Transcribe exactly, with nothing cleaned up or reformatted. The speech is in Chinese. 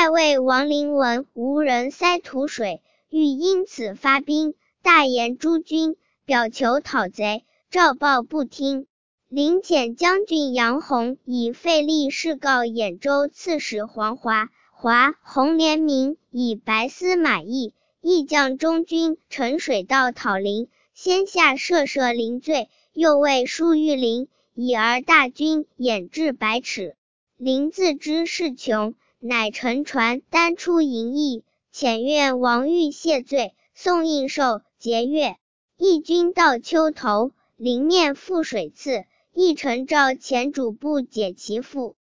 太尉王陵闻无人塞土水，欲因此发兵，大言诸军，表求讨贼，诏报不听。临遣将军杨弘以费力事告兖州刺史黄华，华弘怜悯，以白司马懿、义将中军陈水道讨临，先下赦赦临罪，又谓书于临，以而大军掩至百尺。临自知势穷，乃乘船单出营邑，遣愿王欲谢罪，送印绶节钺。义军到丘头，临面覆水刺，义臣召前主簿解其父。